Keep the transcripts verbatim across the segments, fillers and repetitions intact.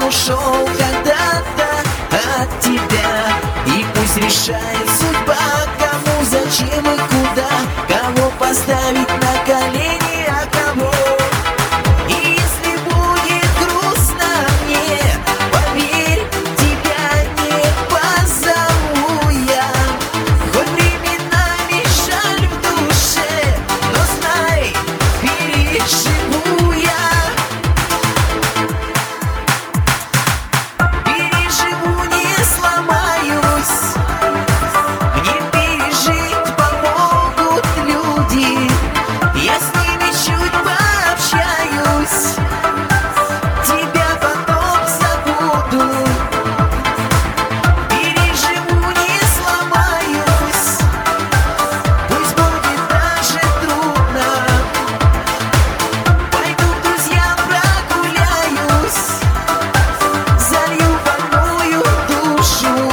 ушел когда-то от тебя. И пусть решает судьба, кому, зачем и куда, кого поставить на колени, а кого. И если будет грустно мне, поверь, тебя не позову я. Хоть временами жаль в душе, но знай, переживу я. Переживу, не сломаюсь. Мне пережить помогут люди. Я с ними чуть пообщаюсь, тебя потом забуду. Переживу, не сломаюсь. Пусть будет даже трудно. Пойду к друзьям прогуляюсь, залью больную душу.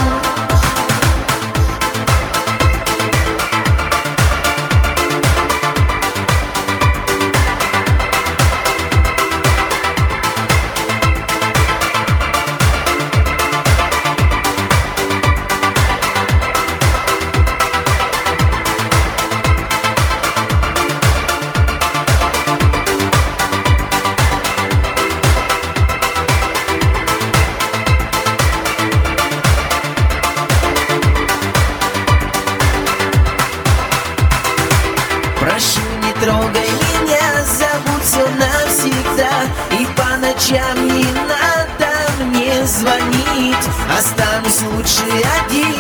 Прошу, не трогай меня, забудь все навсегда. И по ночам не надо мне звонить. Останусь лучше один.